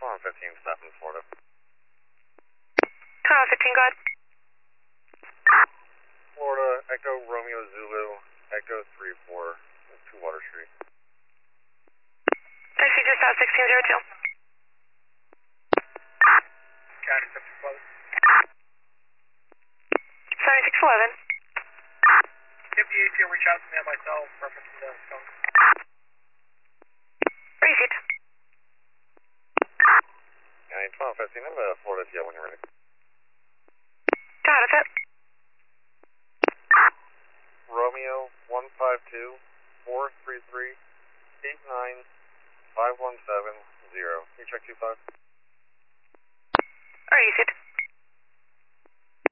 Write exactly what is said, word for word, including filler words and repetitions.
twenty fifteen, stop in Florida. twenty fifteen, go ahead. Florida, Echo Romeo Zulu, Echo three four, two Water Street. I see just out sixteen zero two. County seventy-six eleven. seventy-six eleven. fifty-eight, reach out to me on my cell, reference to the phone. Receipt. County twelve fifteen, I'm a Florida T L when you're ready. Got it. Romeo one five two, four three three, eight nine, five one seven zero. Can you check two five? Receipt.